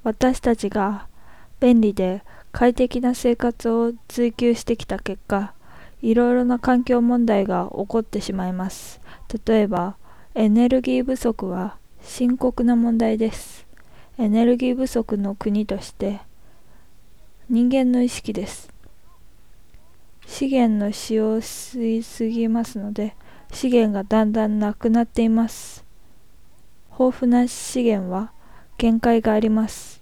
私たちが便利で快適な生活を追求してきた結果、いろいろな環境問題が起こってしまいます。例えば、エネルギー不足は深刻な問題です。エネルギー不足の国として、人間の意識です。資源の使用しすぎますので、資源がだんだんなくなっています。豊富な資源は限界があります。